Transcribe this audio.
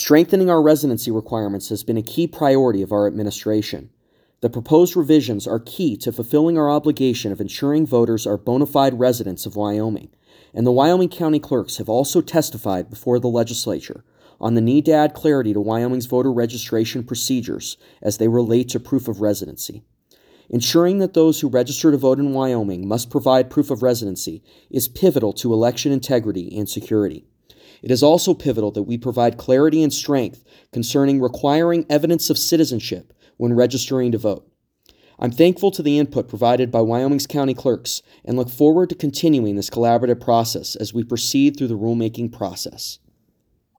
Strengthening our residency requirements has been a key priority of our administration. The proposed revisions are key to fulfilling our obligation of ensuring voters are bona fide residents of Wyoming, and the Wyoming County Clerks have also testified before the legislature on the need to add clarity to Wyoming's voter registration procedures as they relate to proof of residency. Ensuring that those who register to vote in Wyoming must provide proof of residency is pivotal to election integrity and security. It is also pivotal that we provide clarity and strength concerning requiring evidence of citizenship when registering to vote. I'm thankful to the input provided by Wyoming's county clerks and look forward to continuing this collaborative process as we proceed through the rulemaking process.